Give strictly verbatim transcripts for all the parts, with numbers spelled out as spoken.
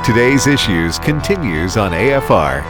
Today's Issues continues on A F R.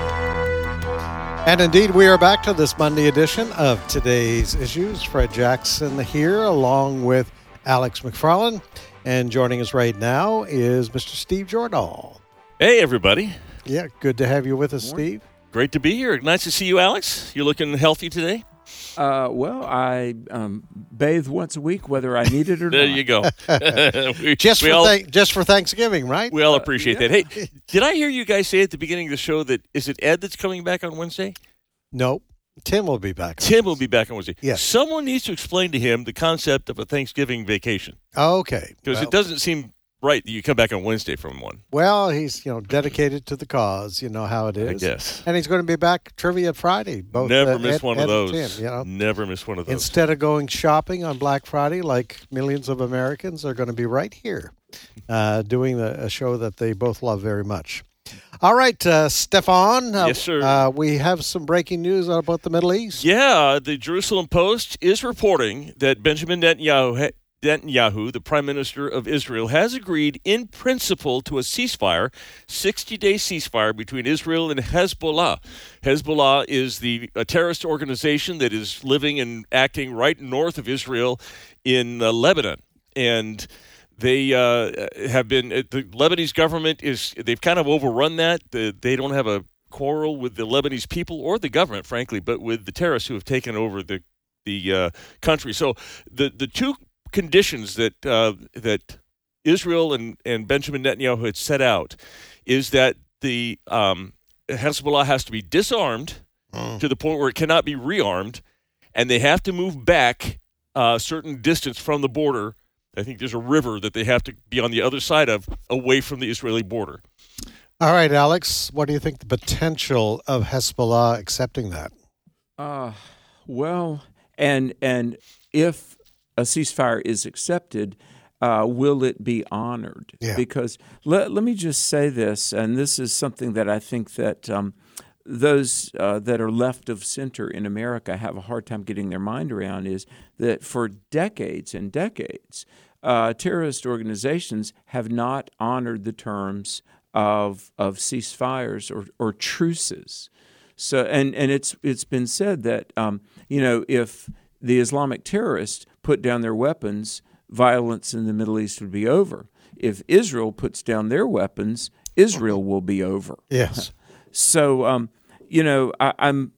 And indeed, we are back to this Monday edition of Today's Issues. Fred Jackson here, along with Alex McFarland. And joining us right now is Mister Steve Jordahl. Hey, everybody. Yeah, good to have you with us, Steve. Great to be here. Nice to see you, Alex. You're looking healthy today. Uh, well, I um, bathe once a week, whether I need it or there not. you go. we, just, we for all, th- just for Thanksgiving, right? We all appreciate uh, yeah. that. Hey, did I hear you guys say at the beginning of the show that, is it Ed that's coming back on Wednesday? No, Tim will be back. Tim will be back on Wednesday. Yes. Someone needs to explain to him the concept of a Thanksgiving vacation. Okay. Because well, it doesn't seem right that you come back on Wednesday from one. Well, he's, you know, dedicated to the cause. You know how it is. I guess. And he's going to be back Trivia Friday. Both Never uh, miss Ed, one Ed of those. and Tim, you know? Never miss one of those. Instead of going shopping on Black Friday, like millions of Americans are going to be right here uh, doing the, a show that they both love very much. All right, uh, Stefan. Uh, yes, sir. Uh, we have some breaking news about the Middle East. Yeah, the Jerusalem Post is reporting that Benjamin Netanyahu, Netanyahu, the Prime Minister of Israel, has agreed in principle to a ceasefire, sixty-day ceasefire between Israel and Hezbollah. Hezbollah is the a terrorist organization that is living and acting right north of Israel in uh, Lebanon. And they uh, have been, the Lebanese government is, they've kind of overrun that. The, they don't have a quarrel with the Lebanese people or the government, frankly, but with the terrorists who have taken over the the uh, country. So the, the two conditions that uh, that Israel and, and Benjamin Netanyahu had set out is that the um, Hezbollah has to be disarmed mm. to the point where it cannot be rearmed, and they have to move back a certain distance from the border. I think there's a river that they have to be on the other side of, away from the Israeli border. All right, Alex, what do you think the potential of Hezbollah accepting that? Uh, well, and and if a ceasefire is accepted, uh, will it be honored? Yeah. Because let, let me just say this, and this is something that I think that um, those uh, that are left of center in America have a hard time getting their mind around, is that for decades and decades, uh, terrorist organizations have not honored the terms of of ceasefires or, or truces. So, and, and it's it's been said that um, you know, if the Islamic terrorists put down their weapons, violence in the Middle East would be over. If Israel puts down their weapons, Israel will be over. Yes. So, um, you know, I, I'm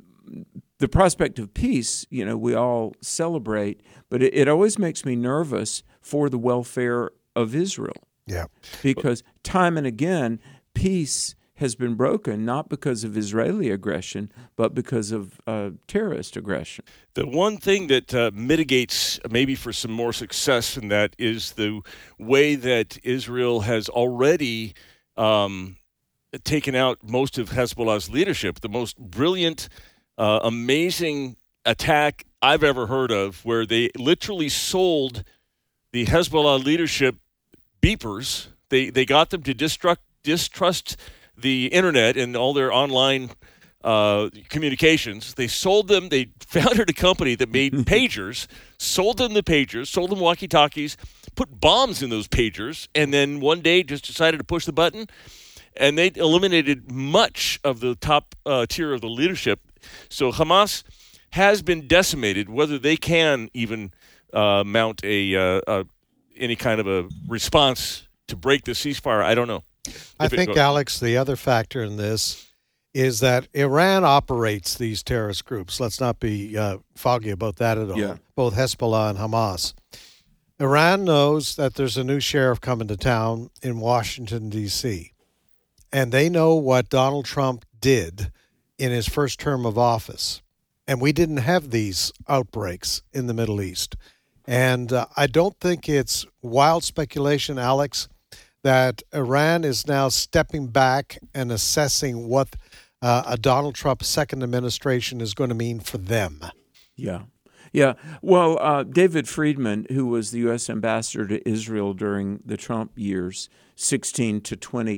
the prospect of peace, you know, we all celebrate, but it, it always makes me nervous for the welfare of Israel. Yeah. Because time and again, peace has been broken, not because of Israeli aggression, but because of uh, terrorist aggression. The one thing that uh, mitigates maybe for some more success in that is the way that Israel has already um, taken out most of Hezbollah's leadership. The most brilliant, uh, amazing attack I've ever heard of, where they literally sold the Hezbollah leadership beepers. They they got them to distrust distrust the internet and all their online uh, communications. They sold them. They founded a company that made pagers, sold them the pagers, sold them walkie-talkies, put bombs in those pagers, and then one day just decided to push the button, and they eliminated much of the top uh, tier of the leadership. So Hamas has been decimated. Whether they can even uh, mount a, uh, a any kind of a response to break the ceasefire, I don't know. I think, Alex, the other factor in this is that Iran operates these terrorist groups. Let's not be uh, foggy about that at all, Yeah. both Hezbollah and Hamas. Iran knows that there's a new sheriff coming to town in Washington, D C, and they know what Donald Trump did in his first term of office. And we didn't have these outbreaks in the Middle East. And uh, I don't think it's wild speculation, Alex, that Iran is now stepping back and assessing what uh, a Donald Trump second administration is going to mean for them. Yeah. Yeah. Well, uh, David Friedman, who was the U S ambassador to Israel during the Trump years, sixteen to twenty,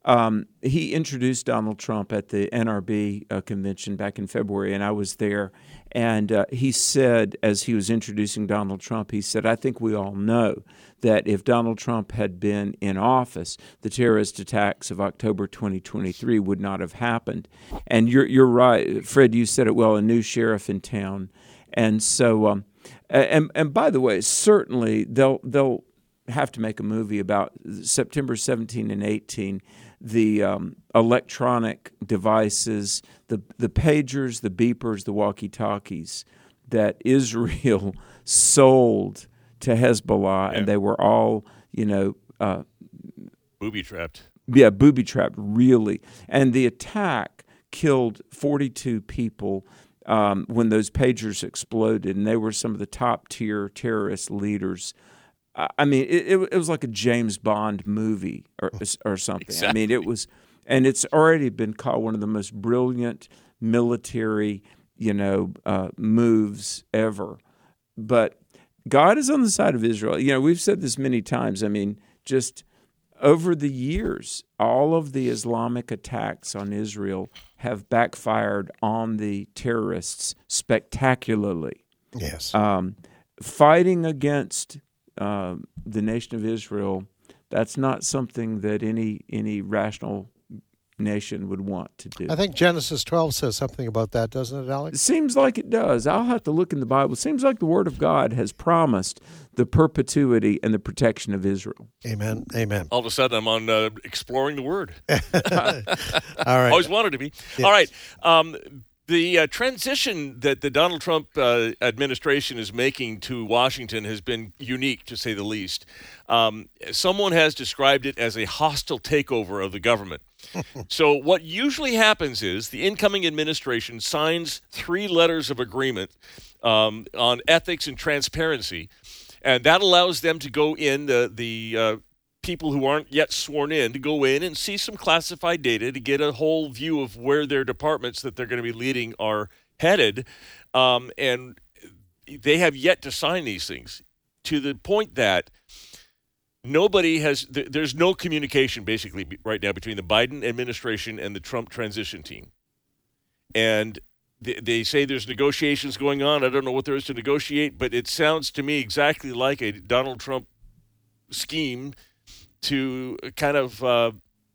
Um, he introduced Donald Trump at the N R B uh, convention back in February, and I was there. And uh, he said, as he was introducing Donald Trump, he said, I think we all know that if Donald Trump had been in office, the terrorist attacks of October twenty twenty-three would not have happened. And you're you're right, Fred, you said it well, a new sheriff in town. And so, um, and and by the way, certainly they'll they'll have to make a movie about September seventeenth and eighteenth, the um, electronic devices, the the pagers, the beepers, the walkie-talkies that Israel sold to Hezbollah, Yeah. and they were all, you know, uh, Booby-trapped. yeah, booby-trapped, really. And the attack killed forty-two people um, when those pagers exploded, and they were some of the top-tier terrorist leaders. I mean, it, it was like a James Bond movie or or something. Exactly. I mean, it was, and it's already been called one of the most brilliant military, you know, uh, moves ever. But God is on the side of Israel. You know, we've said this many times. I mean, just over the years, all of the Islamic attacks on Israel have backfired on the terrorists spectacularly. Yes. Um, fighting against uh, the nation of Israel, that's not something that any any rational nation would want to do. I think Genesis twelve says something about that, doesn't it, It Alex? seems like it does. I'll have to look in the Bible. It seems like the Word of God has promised the perpetuity and the protection of Israel. Amen. Amen. All of a sudden, I'm on uh, exploring the Word. All right. Always wanted to be. Yes. All right. Um, the uh, transition that the Donald Trump uh, administration is making to Washington has been unique, to say the least. Um, someone has described it as a hostile takeover of the government. So what usually happens is the incoming administration signs three letters of agreement um, on ethics and transparency, and that allows them to go in, the, the uh, people who aren't yet sworn in, to go in and see some classified data to get a whole view of where their departments that they're going to be leading are headed. Um, and they have yet to sign these things, to the point that nobody has, there's no communication basically right now between the Biden administration and the Trump transition team. And they, they say there's negotiations going on. I don't know what there is to negotiate, but it sounds to me exactly like a Donald Trump scheme to kind of uh,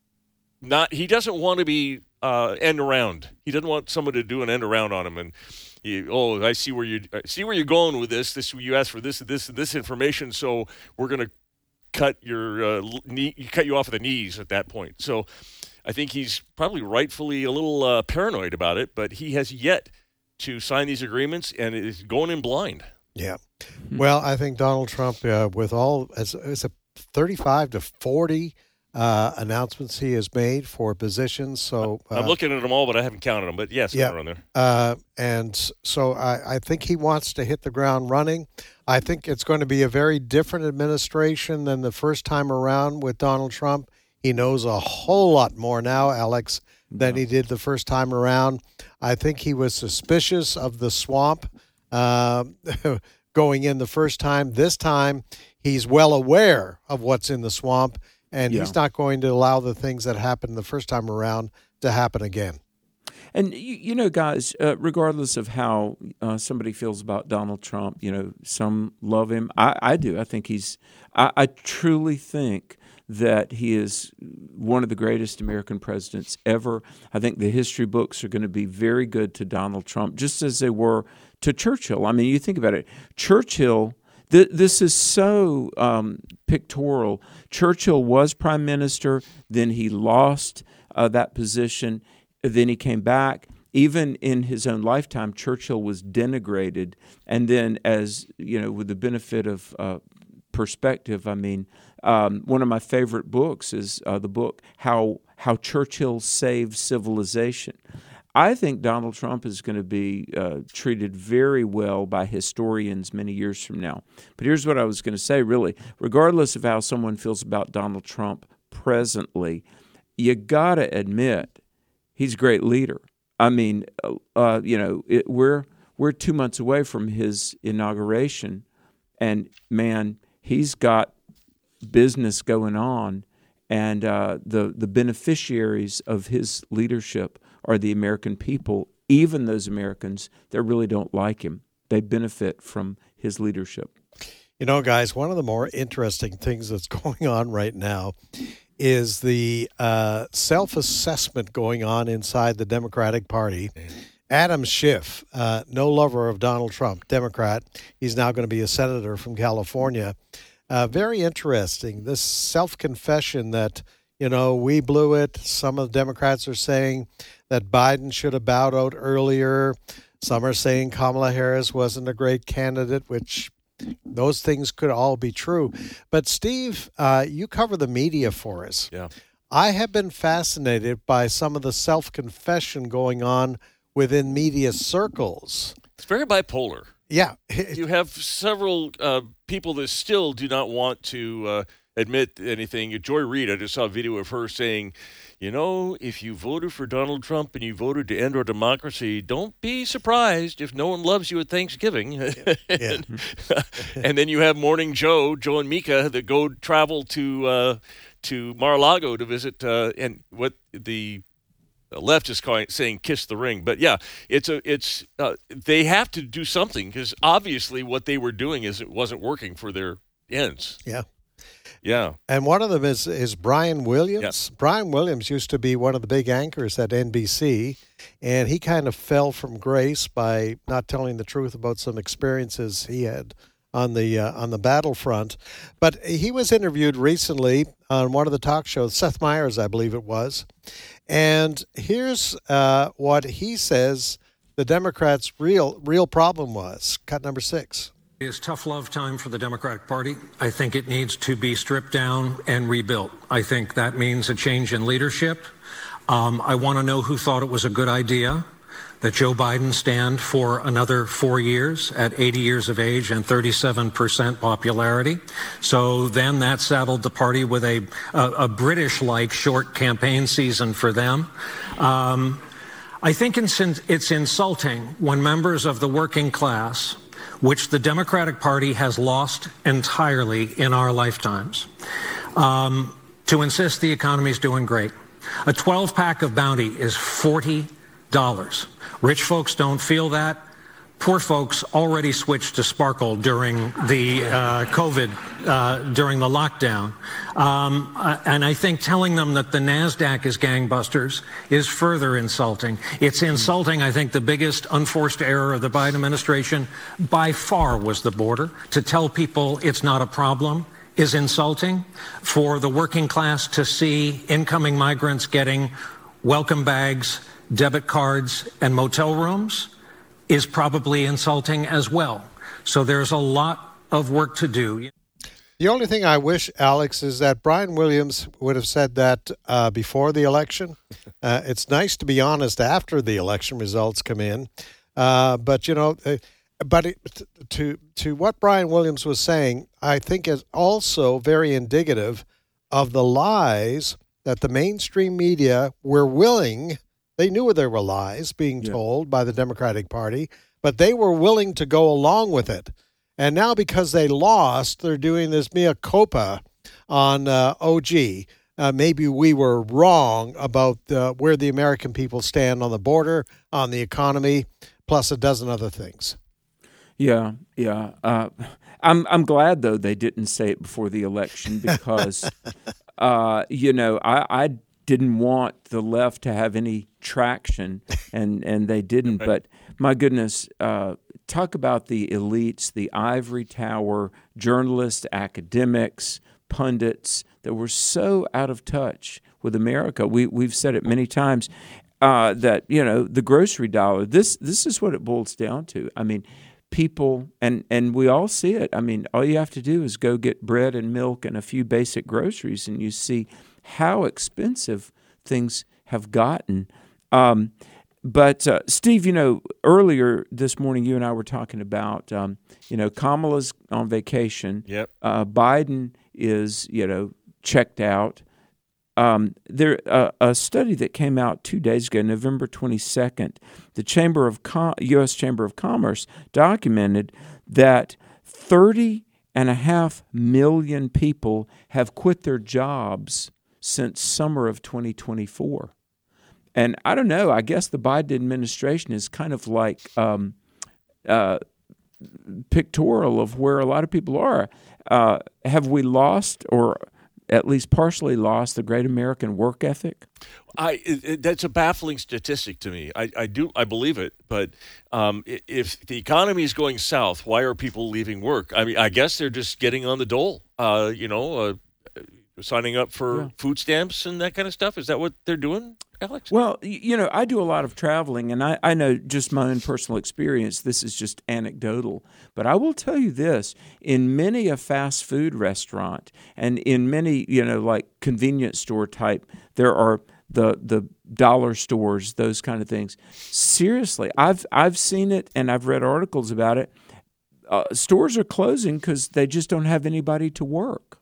not, he doesn't want to be uh, end around. He doesn't want someone to do an end around on him. And you, oh, I see where you I see where you're going with this. This you asked for this and this and this information, so we're going to cut your uh, knee, cut you off at the knees at that point. So I think he's probably rightfully a little uh, paranoid about it, but he has yet to sign these agreements and is going in blind. Yeah. Well, I think Donald Trump, uh, with all, as, as a thirty-five to forty uh, announcements he has made for positions. So uh, I'm looking at them all, but I haven't counted them. But yes, Yeah. they're on there. Uh, and so I, I think he wants to hit the ground running. I think it's going to be a very different administration than the first time around with Donald Trump. He knows a whole lot more now, Alex, than he did the first time around. I think he was suspicious of the swamp uh, going in the first time. This time, he's well aware of what's in the swamp, and Yeah. he's not going to allow the things that happened the first time around to happen again. And, you, you know, guys, uh, regardless of how uh, somebody feels about Donald Trump, you know, some love him. I, I do. I think he's I, – I truly think that he is one of the greatest American presidents ever. I think the history books are going to be very good to Donald Trump, just as they were to Churchill. I mean, you think about it. Churchill – th- this is so um, pictorial. Churchill was prime minister. Then he lost uh, that position. Then he came back. Even in his own lifetime, Churchill was denigrated. And then, as you know, with the benefit of uh, perspective, I mean, um, one of my favorite books is uh, the book "How How Churchill Saved Civilization." I think Donald Trump is going to be uh, treated very well by historians many years from now. But here's what I was going to say, really. Regardless of how someone feels about Donald Trump presently, you got to admit he's a great leader. I mean, uh, you know, it, we're we're two months away from his inauguration, and man, he's got business going on, and uh, the the beneficiaries of his leadership are the American people, even those Americans that really don't like him. They benefit from his leadership. You know, guys, one of the more interesting things that's going on right now is the uh, self-assessment going on inside the Democratic Party. Adam Schiff, uh, no lover of Donald Trump, Democrat, he's now going to be a senator from California. Uh, very interesting, this self-confession that, you know, we blew it. Some of the Democrats are saying that Biden should have bowed out earlier. Some are saying Kamala Harris wasn't a great candidate, which those things could all be true. But, Steve, uh, you cover the media for us. Yeah. I have been fascinated by some of the self-confession going on within media circles. It's very bipolar. Yeah. You have several uh, people that still do not want to uh, admit anything. Joy Reid, I just saw a video of her saying, you know, if you voted for Donald Trump and you voted to end our democracy, don't be surprised if no one loves you at Thanksgiving. Yeah. and, and then you have Morning Joe, Joe and Mika, that go travel to uh, to Mar-a-Lago to visit, uh, and what the left is calling, saying kiss the ring. But yeah, it's a it's uh, they have to do something, because obviously what they were doing is it wasn't working for their ends. Yeah. Yeah. And one of them is, is Brian Williams. Yes. Brian Williams used to be one of the big anchors at N B C, and he kind of fell from grace by not telling the truth about some experiences he had on the uh, on the battlefront. But he was interviewed recently on one of the talk shows, Seth Meyers, I believe it was. And here's uh, what he says the Democrats' real real problem was. Cut number six. It's tough love time for the Democratic Party. I think it needs to be stripped down and rebuilt. I think that means a change in leadership. Um, I want to know who thought it was a good idea that Joe Biden stand for another four years at eighty years of age and thirty-seven percent popularity. So then that saddled the party with a, a, a British-like short campaign season for them. Um, I think it's, it's insulting when members of the working class, which the Democratic Party has lost entirely in our lifetimes, um, to insist the economy is doing great. A twelve pack of Bounty is forty dollars. Rich folks don't feel that. Poor folks already switched to Sparkle during the uh, COVID, uh, during the lockdown. Um, uh, and I think telling them that the NASDAQ is gangbusters is further insulting. It's insulting. I think the biggest unforced error of the Biden administration by far was the border. To tell people it's not a problem is insulting. For the working class to see incoming migrants getting welcome bags, debit cards, and motel rooms is probably insulting as well. So there's a lot of work to do. The only thing I wish, Alex, is that Brian Williams would have said that uh, before the election. Uh, it's nice to be honest after the election results come in. Uh, but, you know, uh, but it, to to what Brian Williams was saying, I think is also very indicative of the lies that the mainstream media were willing. They knew there were lies being Yeah. told by the Democratic Party, but they were willing to go along with it. And now because they lost, they're doing this mea culpa on uh, O G. Uh, maybe we were wrong about uh, where the American people stand on the border, on the economy, plus a dozen other things. Yeah, yeah. Uh, I'm I'm glad though they didn't say it before the election because, uh, you know, I, I didn't want the left to have any traction, and, and they didn't. Right. But my goodness, uh, talk about the elites, the ivory tower, journalists, academics, pundits that were so out of touch with America. We we've said it many times uh, that you know the grocery dollar. This this is what it boils down to. I mean, people and and we all see it. I mean, all you have to do is go get bread and milk and a few basic groceries, and you see how expensive things have gotten. Um, but uh, Steve, you know, earlier this morning, you and I were talking about, um, you know, Kamala's on vacation. Yep. Uh, Biden is, you know, checked out. Um, there, uh, a study that came out two days ago, November twenty-second, the Chamber of Com- U S Chamber of Commerce documented that thirty and a half million people have quit their jobs since summer of twenty twenty-four. And I don't know, I guess the Biden administration is kind of like um, uh, pictorial of where a lot of people are. Uh, have we lost, or at least partially lost, the great American work ethic? I it, it, that's a baffling statistic to me. I, I do I believe it, but um, if the economy is going south, why are people leaving work? I mean, I guess they're just getting on the dole. Uh, you know, uh, signing up for Yeah. food stamps and that kind of stuff. Is that what they're doing, Alex? Well, y- you know, I do a lot of traveling, and I, I know just my own personal experience. This is just anecdotal. But I will tell you this, in many a fast food restaurant and in many, you know, like convenience store type, there are the the dollar stores, those kind of things. Seriously, I've I've seen it and I've read articles about it. Uh, stores are closing because they just don't have anybody to work.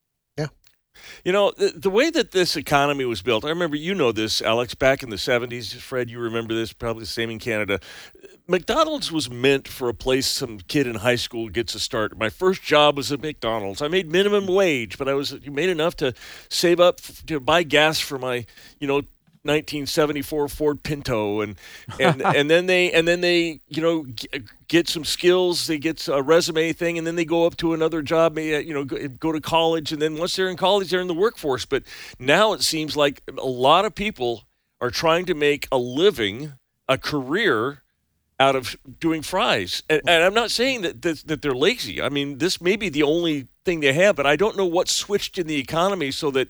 You know, the, the way that this economy was built, I remember, you know this, Alex, back in the seventies. Fred, you remember this, probably the same in Canada. McDonald's was meant for a place some kid in high school gets a start. My first job was at McDonald's. I made minimum wage, but I was made enough to save up to buy gas for my, you know, nineteen seventy-four Ford Pinto, and and and then they and then they you know get some skills, they get a resume thing, and then they go up to another job, you know, go to college, and then once they're in college, they're in the workforce. But now it seems like a lot of people are trying to make a living, a career out of doing fries, and, and I'm not saying that, that that they're lazy. I mean, this may be the only thing they have, but I don't know what switched in the economy so that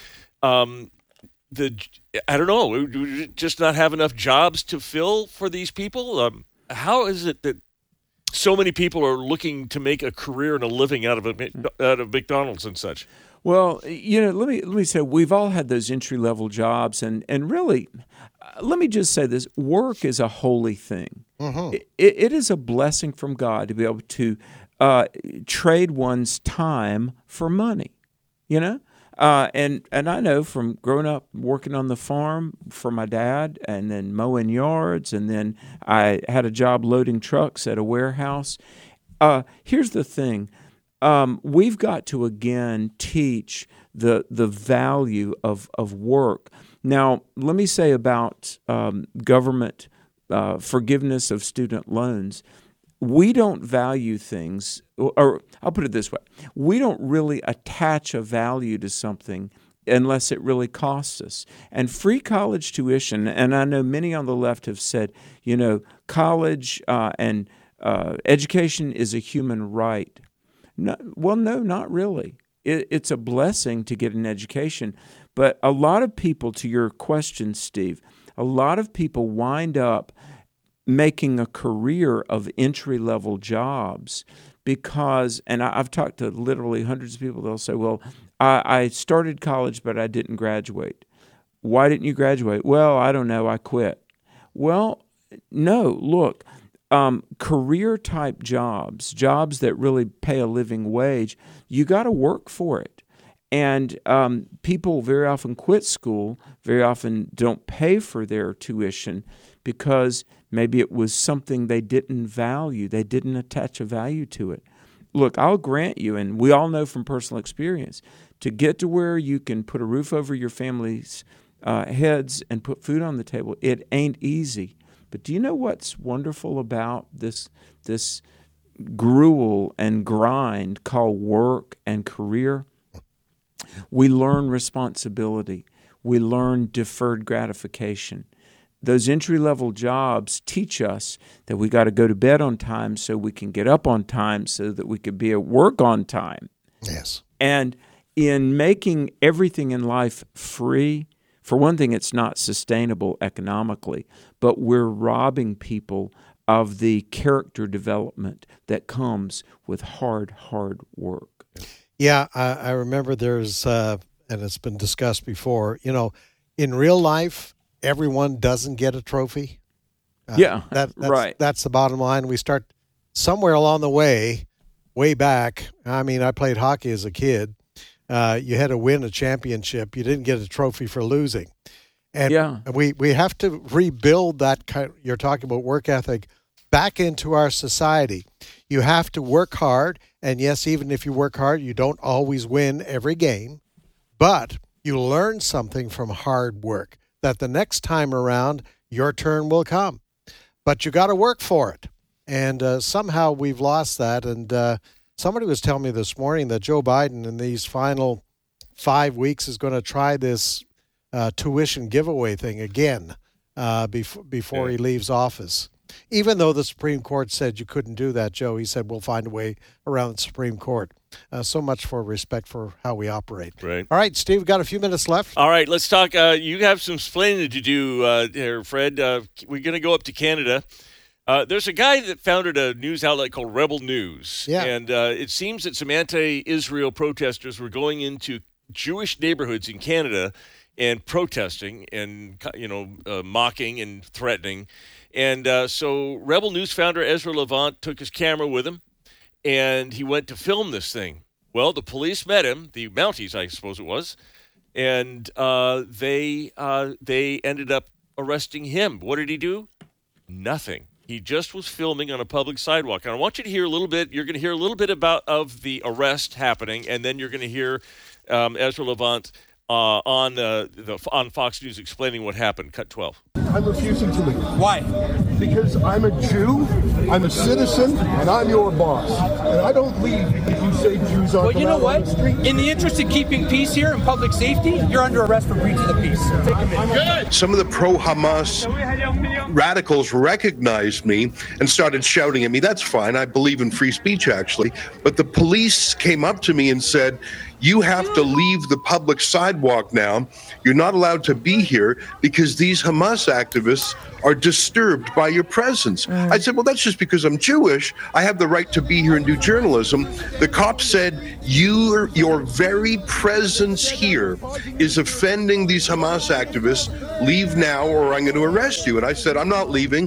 um the I don't know, we- we just not have enough jobs to fill for these people. Um, how is it that so many people are looking to make a career and a living out of a, out of McDonald's and such? Well, you know, let me let me say we've all had those entry level jobs, and and really, uh, let me just say this: work is a holy thing. It, it is a blessing from God to be able to uh, trade one's time for money. You know, uh, and and I know from growing up working on the farm for my dad, and then mowing yards, and then I had a job loading trucks at a warehouse. Uh, here's the thing. Um, we've got to again teach the the value of, of work. Now, let me say about um, government uh, forgiveness of student loans. We don't value things, or I'll put it this way: we don't really attach a value to something unless it really costs us. And free college tuition, and I know many on the left have said, you know, college uh, and uh, education is a human right. No, well, no, not really. It, it's a blessing to get an education. But a lot of people, to your question, Steve, a lot of people wind up making a career of entry-level jobs because, and I, I've talked to literally hundreds of people, they'll say, well, I, I started college, but I didn't graduate. Why didn't you graduate? Well, I don't know, I quit. Well, no, look. Um, career-type jobs, jobs that really pay a living wage, you got to work for it. And um, people very often quit school, very often don't pay for their tuition because maybe it was something they didn't value. They didn't attach a value to it. Look, I'll grant you, and we all know from personal experience, to get to where you can put a roof over your family's uh, heads and put food on the table, it ain't easy. But do you know what's wonderful about this this gruel and grind called work and career? We learn responsibility. We learn deferred gratification. Those entry-level jobs teach us that we got to go to bed on time so we can get up on time so that we could be at work on time. Yes. And in making everything in life free, for one thing, it's not sustainable economically, but we're robbing people of the character development that comes with hard, hard work. Yeah, I, I remember there's, uh, and it's been discussed before, you know, in real life, everyone doesn't get a trophy. Uh, Yeah, that, that's, right. That's the bottom line. We start somewhere along the way, way back. I mean, I played hockey as a kid. Uh, you had to win a championship. You didn't get a trophy for losing. And Yeah. we, we have to rebuild that kind, you're talking about work ethic, back into our society. You have to work hard. And yes, even if you work hard, you don't always win every game. But You learn something from hard work, that the next time around, your turn will come. But you got to work for it. And uh, somehow we've lost that. And uh, somebody was telling me this morning that Joe Biden in these final five weeks is going to try this uh, tuition giveaway thing again uh, bef- before he leaves office. Even though the Supreme Court said you couldn't do that, Joe, he said, we'll find a way around the Supreme Court. Uh, so much for respect for how we operate. Right. All right, Steve, we've got a few minutes left. All right, let's talk. Uh, you have some explaining to do uh, here, Fred. Uh, we're going to go up to Canada. Uh, there's a guy that founded a news outlet called Rebel News. Yeah. And uh, it seems that some anti-Israel protesters were going into Jewish neighborhoods in Canada and protesting and, you know, uh, mocking and threatening. And uh, so Rebel News founder Ezra Levant took his camera with him, and he went to film this thing. Well, the police met him, the Mounties, I suppose it was, and uh, they uh, they ended up arresting him. What did he do? Nothing. He just was filming on a public sidewalk. And I want you to hear a little bit. You're going to hear a little bit about of the arrest happening, and then you're going to hear um, Ezra Levant uh, on uh, the on Fox News explaining what happened. Cut twelve. I'm refusing to leave. Why? Because I'm a Jew, I'm a citizen, and I'm your boss. And I don't leave if you say Jews aren't Well, you know allowed on what? the street. In the interest of keeping peace here and public safety, you're under arrest for breach of the peace. Take a minute. Some of the pro-Hamas radicals recognized me and started shouting at me. That's fine. I believe in free speech, actually. But the police came up to me and said, you have to leave the public sidewalk now. You're not allowed to be here because these Hamas activists are disturbed by your presence. Mm. I said, well, that's just because I'm Jewish. I have the right to be here and do journalism. The cops said, you, your very presence here is offending these Hamas activists. Leave now or I'm going to arrest you. And I said, I'm not leaving.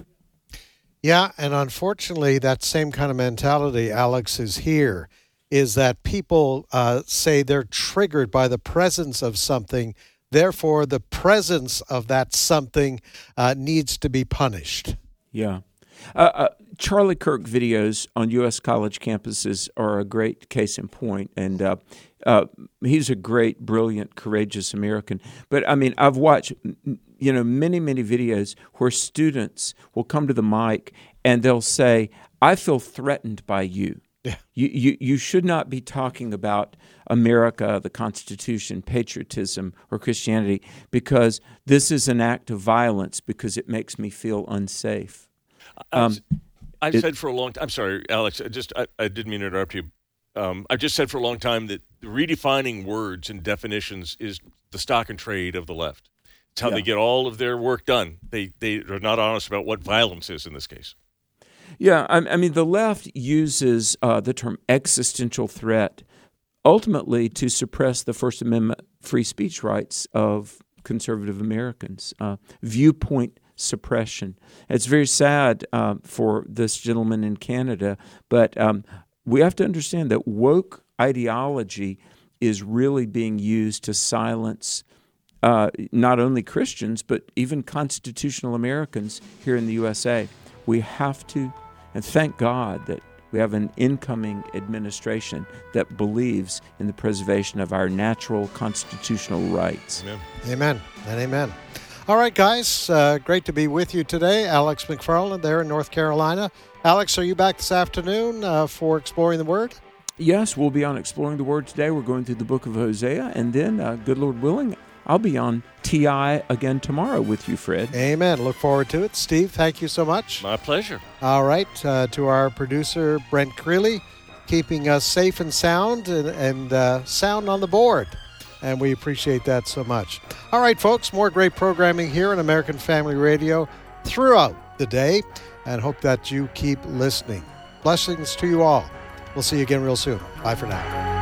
Yeah, and unfortunately, that same kind of mentality, Alex, is here. Is that people uh, say they're triggered by the presence of something. Therefore, the presence of that something uh, needs to be punished. Yeah. Uh, uh, Charlie Kirk videos on U S college campuses are a great case in point, and uh, uh, he's a great, brilliant, courageous American. But, I mean, I've watched, you know, many, many videos where students will come to the mic and they'll say, I feel threatened by you. Yeah. You, you you should not be talking about America, the Constitution, patriotism, or Christianity, because this is an act of violence because it makes me feel unsafe. Um, I've it, said for a long time, I'm sorry, Alex, I just I, I didn't mean to interrupt you. Um, I've just said for a long time that redefining words and definitions is the stock and trade of the left. It's how yeah. they get all of their work done. They they are not honest about what violence is in this case. Yeah, I, I mean, the left uses uh, the term existential threat ultimately to suppress the First Amendment free speech rights of conservative Americans, uh, viewpoint suppression. It's very sad uh, for this gentleman in Canada, but um, we have to understand that woke ideology is really being used to silence uh, not only Christians, but even constitutional Americans here in the U S A. We have to, and thank God that we have an incoming administration that believes in the preservation of our natural constitutional rights. Amen. Amen and amen. All right, guys, uh, great to be with you today. Alex McFarland there in North Carolina. Alex, are you back this afternoon uh, for Exploring the Word? Yes, we'll be on Exploring the Word today. We're going through the book of Hosea, and then, uh, good Lord willing, I'll be on T I again tomorrow with you, Fred. Amen. Look forward to it. Steve, thank you so much. My pleasure. All right. Uh, to our producer, Brent Creeley, keeping us safe and sound and, and uh, sound on the board. And we appreciate that so much. All right, folks, more great programming here on American Family Radio throughout the day, and hope that you keep listening. Blessings to you all. We'll see you again real soon. Bye for now.